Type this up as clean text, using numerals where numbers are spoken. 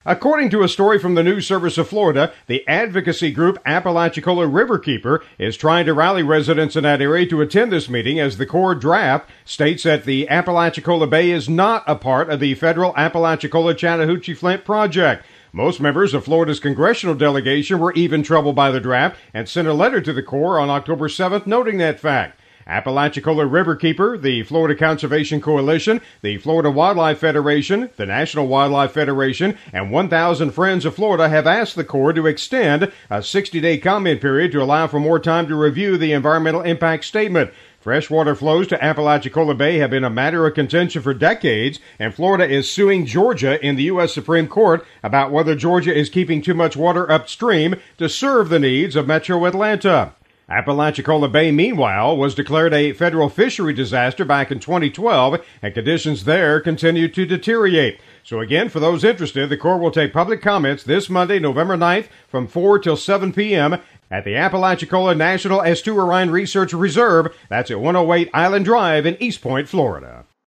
According to a story from the News Service of Florida, the advocacy group Apalachicola Riverkeeper is trying to rally residents in that area to attend this meeting, as the Corps draft states that the Apalachicola Bay is not a part of the federal Apalachicola-Chattahoochee-Flint project. Most members of Florida's congressional delegation were even troubled by the draft and sent a letter to the Corps on October 7th noting that fact. Apalachicola Riverkeeper, the Florida Conservation Coalition, the Florida Wildlife Federation, the National Wildlife Federation, and 1,000 Friends of Florida have asked the Corps to extend a 60-day comment period to allow for more time to review the environmental impact statement. Freshwater flows to Apalachicola Bay have been a matter of contention for decades, and Florida is suing Georgia in the U.S. Supreme Court about whether Georgia is keeping too much water upstream to serve the needs of Metro Atlanta. Apalachicola Bay, meanwhile, was declared a federal fishery disaster back in 2012, and conditions there continue to deteriorate. So again, for those interested, the Corps will take public comments this Monday, November 9th, from 4 till 7 p.m. at the Apalachicola National Estuarine Research Reserve. That's at 108 Island Drive in East Point, Florida.